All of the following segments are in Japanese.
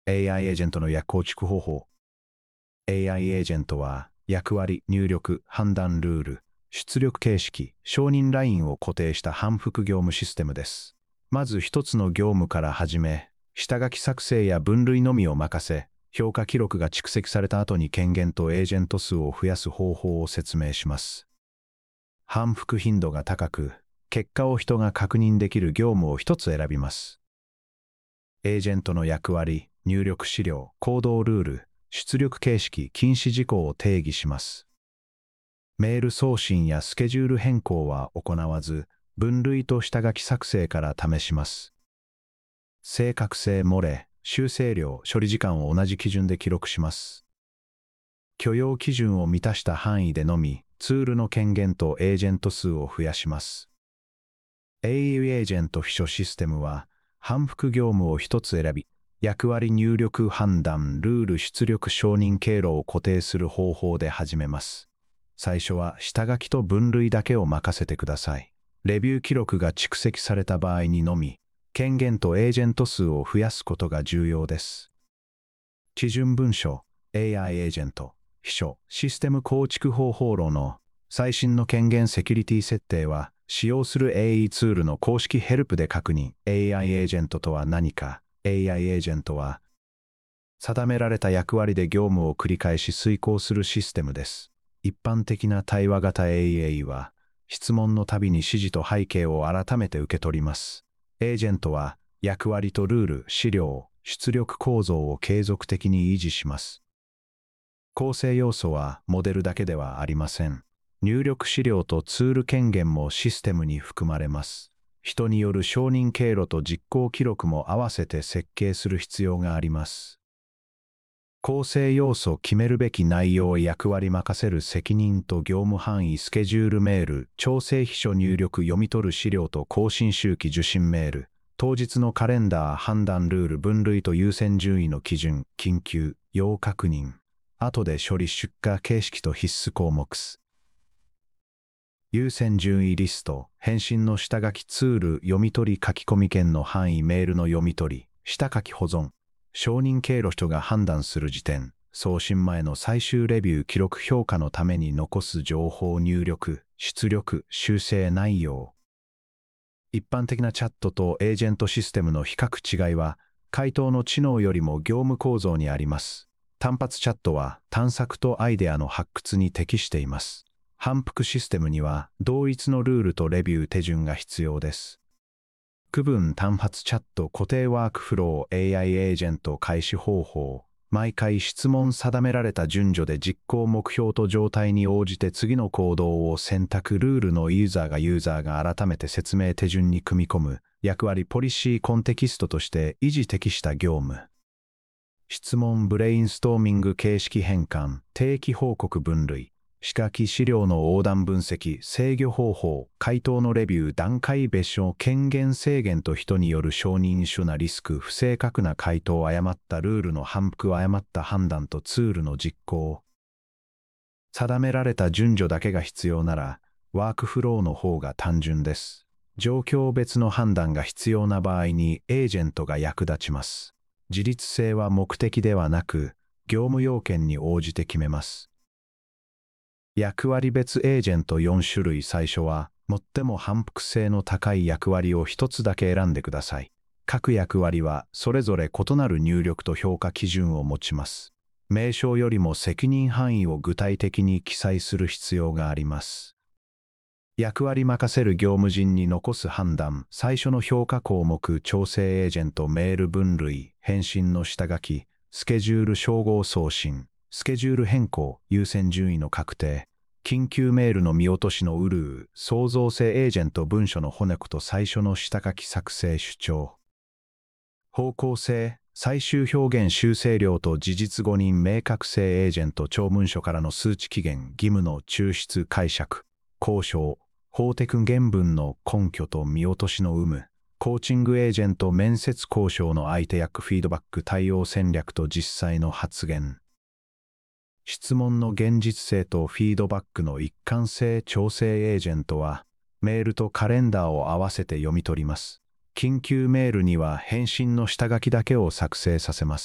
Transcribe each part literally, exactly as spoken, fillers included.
エーアイ エージェントの役構築方法。エーアイ エージェントは役割、入力、判断ルール、出力形式、承認ラインを固定した反復業務システムです。まず一つの業務から始め、下書き作成や分類のみを任せ、評価記録が蓄積された後に権限とエージェント数を増やす方法を説明します。反復頻度が高く、結果を人が確認できる業務を一つ選びます。エージェントの役割、入力資料、行動ルール、出力形式、禁止事項を定義します。メール送信やスケジュール変更は行わず、分類と下書き作成から試します。正確性、漏れ、修正量、処理時間を同じ基準で記録します。許容基準を満たした範囲でのみ、ツールの権限とエージェント数を増やします。エーアイ エージェント秘書システムは、反復業務を一つ選び、役割入力判断、ルール出力承認経路を固定する方法で始めます。最初は下書きと分類だけを任せてください。レビュー記録が蓄積された場合にのみ、権限とエージェント数を増やすことが重要です。基準文書、エーアイ エージェント、秘書、システム構築方法論の最新の権限セキュリティ設定は、使用する エーアイ ツールの公式ヘルプで確認。エーアイ エージェントとは何か。エーアイ エージェントは、定められた役割で業務を繰り返し遂行するシステムです。一般的な対話型 エーアイ は、質問のたびに指示と背景を改めて受け取ります。エージェントは、役割とルール、資料、出力構造を継続的に維持します。構成要素はモデルだけではありません。入力資料とツール権限もシステムに含まれます。人による承認経路と実行記録も合わせて設計する必要があります。構成要素決めるべき内容役割任せる責任と業務範囲スケジュールメール、調整秘書入力読み取る資料と更新周期受信メール、当日のカレンダー判断ルール分類と優先順位の基準、緊急、要確認、後で処理出荷形式と必須項目す。優先順位リスト、返信の下書きツール、読み取り書き込み権の範囲メールの読み取り、下書き保存、承認経路人が判断する時点、送信前の最終レビュー記録評価のために残す情報入力、出力、修正内容。一般的なチャットとエージェントシステムの比較違いは、回答の知能よりも業務構造にあります。単発チャットは探索とアイデアの発掘に適しています。反復システムには同一のルールとレビュー手順が必要です。区分単発チャット固定ワークフロー エーアイ エージェント開始方法。毎回質問定められた順序で実行目標と状態に応じて次の行動を選択ルールのユーザーがユーザーが改めて説明手順に組み込む役割ポリシーコンテキストとして維持適した業務。質問ブレインストーミング形式変換定期報告分類。仕書き資料の横断分析、制御方法、回答のレビュー、段階別所、権限制限と人による承認書なリスク、不正確な回答、誤ったルールの反復、誤った判断とツールの実行。定められた順序だけが必要なら、ワークフローの方が単純です。状況別の判断が必要な場合にエージェントが役立ちます。自律性は目的ではなく、業務要件に応じて決めます。役割別エージェントよん種類最初は、最も反復性の高い役割を一つだけ選んでください。各役割はそれぞれ異なる入力と評価基準を持ちます。名称よりも責任範囲を具体的に記載する必要があります。役割任せる業務人に残す判断、最初の評価項目、調整エージェントメール分類、返信の下書き、スケジュール照合送信。スケジュール変更、優先順位の確定、緊急メールの見落としのウルー、創造性エージェント文書の骨子と最初の下書き作成主張。方向性、最終表現修正量と事実誤認明確性エージェント長文書からの数値期限、義務の抽出解釈、交渉、法テク原文の根拠と見落としの有無、コーチングエージェント面接交渉の相手役フィードバック対応戦略と実際の発言。質問の現実性とフィードバックの一貫性調整エージェントは、メールとカレンダーを合わせて読み取ります。緊急メールには返信の下書きだけを作成させます。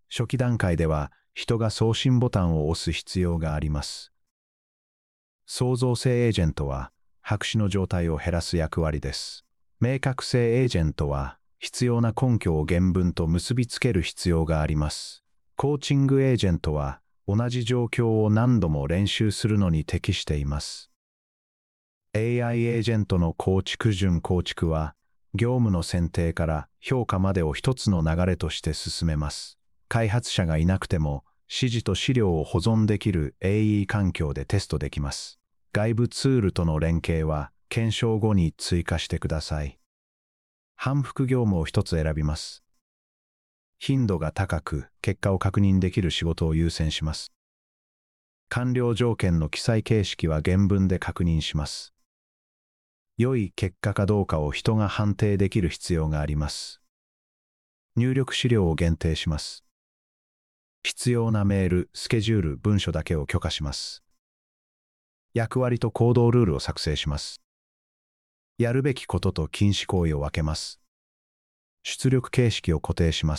初期段階では人が送信ボタンを押す必要があります。創造性エージェントは白紙の状態を減らす役割です。明確性エージェントは必要な根拠を原文と結びつける必要があります。コーチングエージェントは同じ状況を何度も練習するのに適しています。エーアイ エージェントの構築順構築は業務の選定から評価までを一つの流れとして進めます。開発者がいなくても指示と資料を保存できる エーイー 環境でテストできます。外部ツールとの連携は検証後に追加してください。反復業務を一つ選びます。頻度が高く結果を確認できる仕事を優先します。完了条件の記載形式は原文で確認します。良い結果かどうかを人が判定できる必要があります。入力資料を限定します。必要なメール、スケジュール、文書だけを許可します。役割と行動ルールを作成します。やるべきことと禁止行為を分けます。出力形式を固定します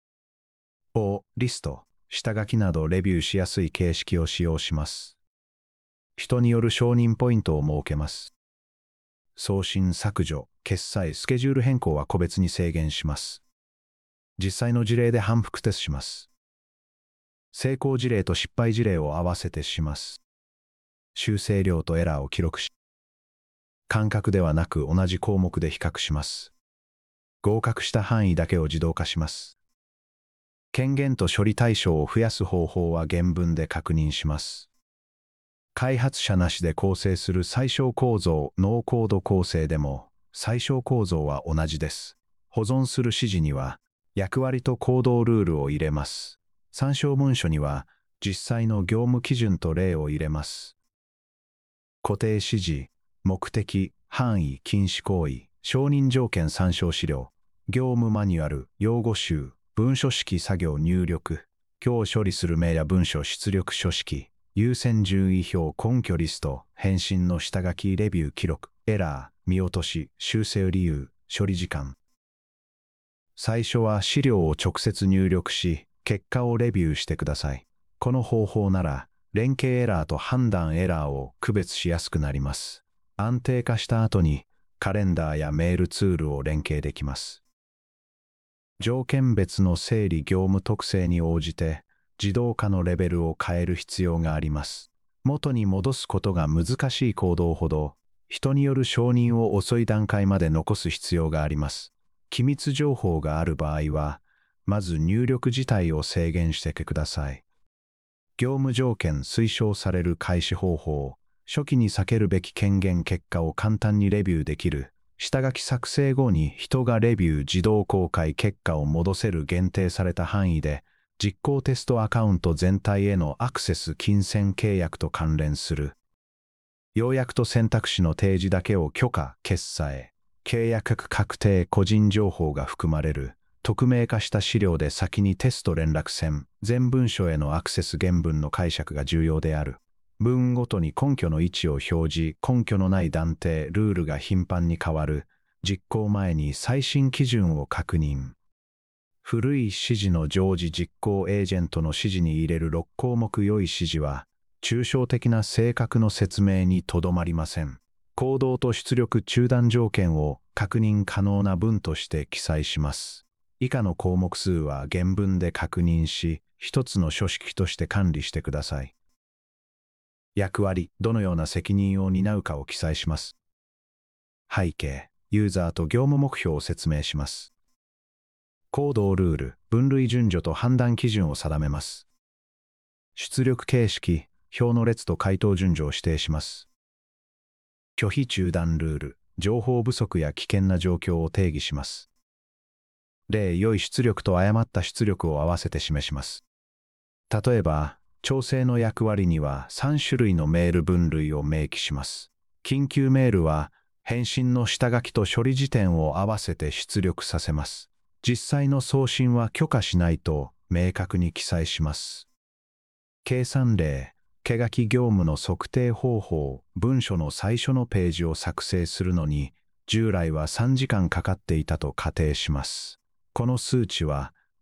。O、リスト、下書きなどレビューしやすい形式を使用します。人による承認ポイントを設けます。送信、削除、決済、スケジュール変更は個別に制限します。実際の事例で反復テストします。成功事例と失敗事例を合わせてします。修正量とエラーを記録し、間隔ではなく同じ項目で比較します。合格した範囲だけを自動化します。権限と処理対象を増やす方法は原文で確認します。開発者なしで構成する最小構造、ノーコード構成でも最小構造は同じです。保存する指示には役割と行動ルールを入れます。参照文書には実際の業務基準と例を入れます。固定指示、目的、範囲、禁止行為、承認条件参照資料、業務マニュアル、用語集、文書式作業入力、今日処理する名や文書出力書式、優先順位表根拠リスト、返信の下書きレビュー記録、エラー、見落とし、修正理由、処理時間。最初は資料を直接入力し、結果をレビューしてください。この方法なら、連携エラーと判断エラーを区別しやすくなります。安定化した後に、カレンダーやメールツールを連携できます。条件別の整理業務特性に応じて、自動化のレベルを変える必要があります。元に戻すことが難しい行動ほど、人による承認を遅い段階まで残す必要があります。機密情報がある場合は、まず入力自体を制限してください。業務条件推奨される開始方法、初期に避けるべき権限結果を簡単にレビューできる、下書き作成後に人がレビュー自動公開結果を戻せる限定された範囲で、実行テストアカウント全体へのアクセス金銭契約と関連する。要約と選択肢の提示だけを許可、決済、契約確定個人情報が含まれる。匿名化した資料で先にテスト連絡線、全文書へのアクセス原文の解釈が重要である。文ごとに根拠の位置を表示、根拠のない断定、ルールが頻繁に変わる。実行前に最新基準を確認。古い指示の常時実行エージェントの指示に入れるろっ項目良い指示は、抽象的な性格の説明にとどまりません。行動と出力中断条件を確認可能な文として記載します。以下の項目数は原文で確認し、一つの書式として管理してください。役割、どのような責任を担うかを記載します。背景、ユーザーと業務目標を説明します。行動ルール、分類順序と判断基準を定めます。出力形式、表の列と回答順序を指定します。拒否中断ルール、情報不足や危険な状況を定義します。例、良い出力と誤った出力を合わせて示します。例えば、調整の役割にはさん種類のメール分類を明記します。緊急メールは、返信の下書きと処理時点を合わせて出力させます。実際の送信は許可しないと明確に記載します。計算例、手書き業務の測定方法、文書の最初のページを作成するのに、従来はさんじかんかかっていたと仮定します。この数値は、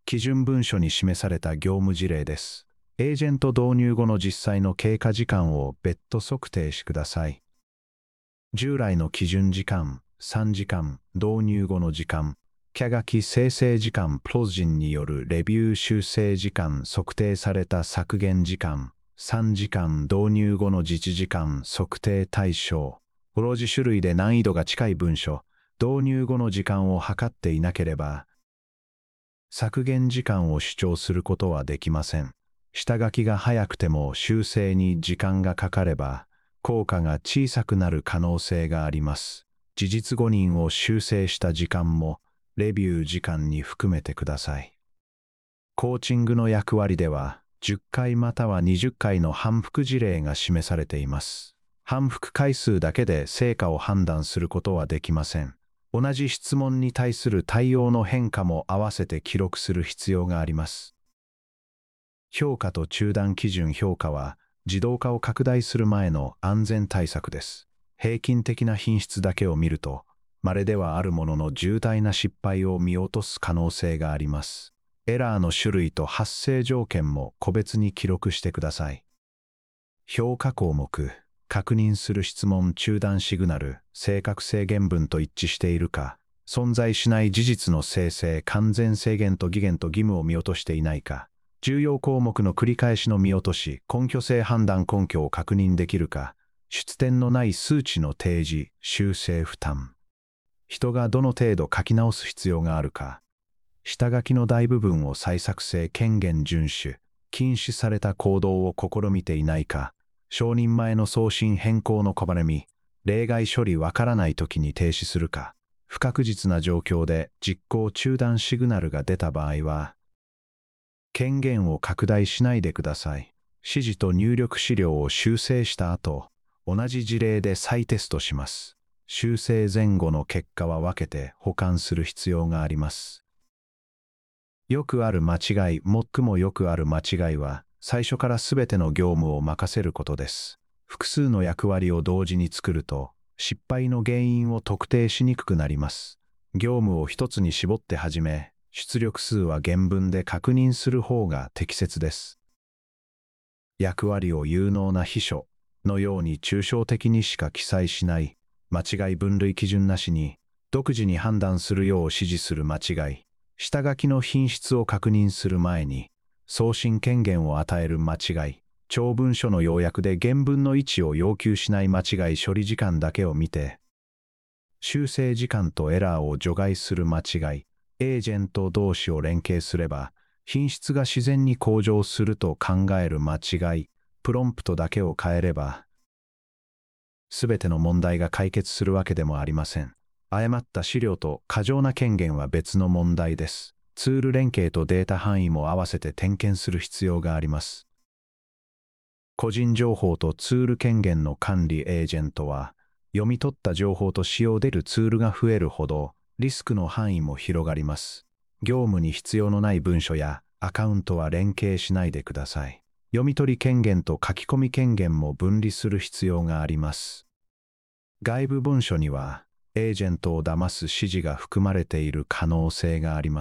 基準文書に示された業務事例です。エージェント導入後の実際の経過時間を別途測定してください。従来の基準時間、さんじかん、導入後の時間、キャガキ生成時間プロジンによるレビュー修正時間測定された削減時間、さんじかん導入後の実時間測定対象、同じ種類で難易度が近い文書、導入後の時間を測っていなければ、削減時間を主張することはできません。下書きが早くても修正に時間がかかれば、効果が小さくなる可能性があります。事実誤認を修正した時間も、レビュー時間に含めてください。コーチングの役割では、じゅっかいまたはにじゅっかいの反復事例が示されています。反復回数だけで成果を判断することはできません。同じ質問に対する対応の変化も合わせて記録する必要があります。評価と中断基準評価は、自動化を拡大する前の安全対策です。平均的な品質だけを見ると、稀ではあるものの重大な失敗を見落とす可能性があります。エラーの種類と発生条件も個別に記録してください。評価項目、確認する質問中断シグナル、正確性原文と一致しているか、存在しない事実の生成、完全制限と義限と義務を見落としていないか、重要項目の繰り返しの見落とし、根拠性判断根拠を確認できるか、出典のない数値の提示、修正負担。人がどの程度書き直す必要があるか、下書きの大部分を再作成権限遵守、禁止された行動を試みていないか、承認前の送信変更の拒み、例外処理わからないときに停止するか、不確実な状況で実行中断シグナルが出た場合は、権限を拡大しないでください。指示と入力資料を修正した後、同じ事例で再テストします。修正前後の結果は分けて保管する必要があります。よくある間違い、最もよくある間違いは、最初からすべての業務を任せることです。複数の役割を同時に作ると、失敗の原因を特定しにくくなります。業務を一つに絞って始め、出力数は原文で確認する方が適切です。役割を有能な秘書のように抽象的にしか記載しない、間違い分類基準なしに、独自に判断するよう指示する間違い、下書きの品質を確認する前に、送信権限を与える間違い、長文書の要約で原文の位置を要求しない間違い処理時間だけを見て、修正時間とエラーを除外する間違い、エージェント同士を連携すれば、品質が自然に向上すると考える間違い、プロンプトだけを変えれば、すべての問題が解決するわけでもありません。誤った資料と過剰な権限は別の問題です。ツール連携とデータ範囲も合わせて点検する必要があります。個人情報とツール権限の管理エージェントは、読み取った情報と使用できるツールが増えるほど、リスクの範囲も広がります。業務に必要のない文書やアカウントは連携しないでください。読み取り権限と書き込み権限も分離する必要があります。外部文書には、エージェントを騙す指示が含まれている可能性があります。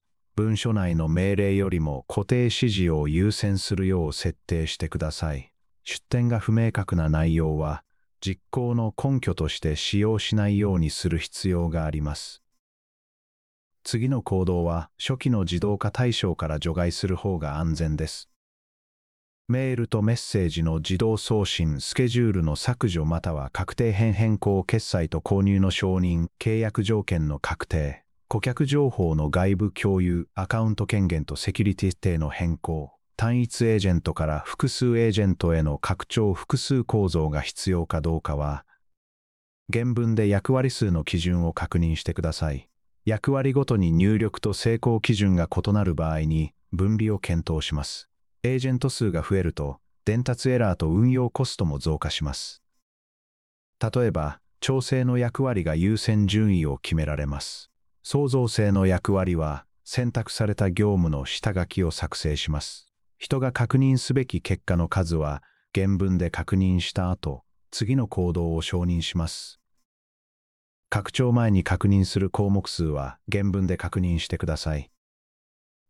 文書内の命令よりも固定指示を優先するよう設定してください。出典が不明確な内容は、実行の根拠として使用しないようにする必要があります。次の行動は初期の自動化対象から除外する方が安全です。メールとメッセージの自動送信、スケジュールの削除または確定編変更、決済と購入の承認、契約条件の確定、顧客情報の外部共有、アカウント権限とセキュリティ指定の変更、単一エージェントから複数エージェントへの拡張複数構造が必要かどうかは、原文で役割数の基準を確認してください。役割ごとに入力と成功基準が異なる場合に分離を検討します。エージェント数が増えると、伝達エラーと運用コストも増加します。例えば、調整の役割が優先順位を決められます。創造性の役割は、選択された業務の下書きを作成します。人が確認すべき結果の数は、原文で確認した後、次の行動を承認します。拡張前に確認する項目数は原文で確認してください。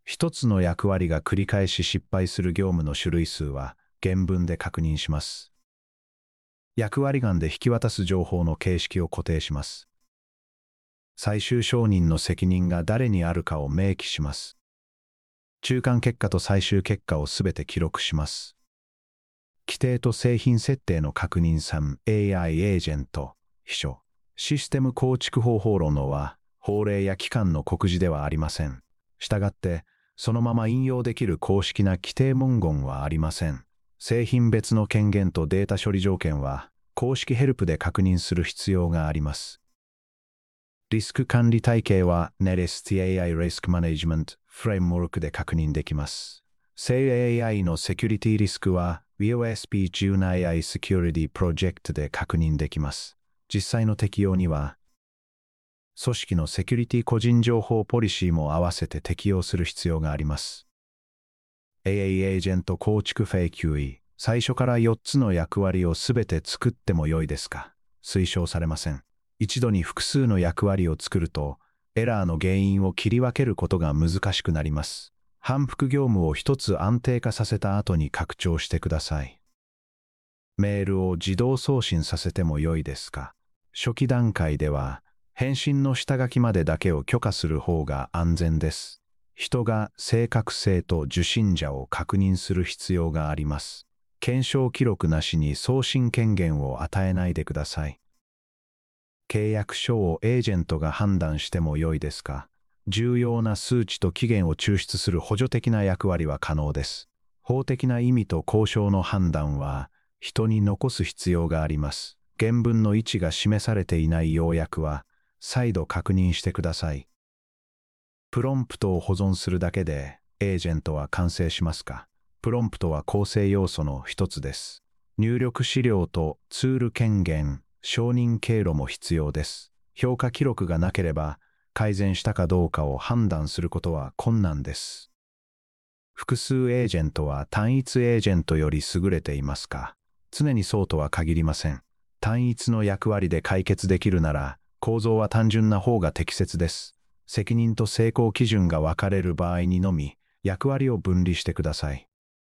一つの役割が繰り返し失敗する業務の種類数は原文で確認します。役割間で引き渡す情報の形式を固定します。最終承認の責任が誰にあるかを明記します。中間結果と最終結果をすべて記録します。規定と製品設定の確認 さんエーアイ エージェント、秘書、システム構築方法論のは法令や機関の告示ではありません。したがって、そのまま引用できる公式な規定文言はありません。製品別の権限とデータ処理条件は公式ヘルプで確認する必要があります。リスク管理体系は ネレスティ エーアイ Risk Management Framework で確認できます。正 エーアイ のセキュリティリスクは ウィーオーエスピーじゅうきゅう エーアイ Security Project で確認できます。実際の適用には、組織のセキュリティ個人情報ポリシーも合わせて適用する必要があります。エーアイ エージェント構築フェイキューイー、最初からよっつの役割をすべて作っても良いですか？推奨されません。一度に複数の役割を作ると、エラーの原因を切り分けることが難しくなります。反復業務を一つ安定化させた後に拡張してください。メールを自動送信させても良いですか？初期段階では、返信の下書きまでだけを許可する方が安全です。人が正確性と受信者を確認する必要があります。検証記録なしに送信権限を与えないでください。契約書をエージェントが判断しても良いですか？重要な数値と期限を抽出する補助的な役割は可能です。法的な意味と交渉の判断は人に残す必要があります。原文の位置が示されていない要約は再度確認してください。プロンプトを保存するだけでエージェントは完成しますか？プロンプトは構成要素の一つです。入力資料とツール権限、承認経路も必要です。評価記録がなければ改善したかどうかを判断することは困難です。複数エージェントは単一エージェントより優れていますか？常にそうとは限りません。単一の役割で解決できるなら構造は単純な方が適切です。責任と成功基準が分かれる場合にのみ役割を分離してください。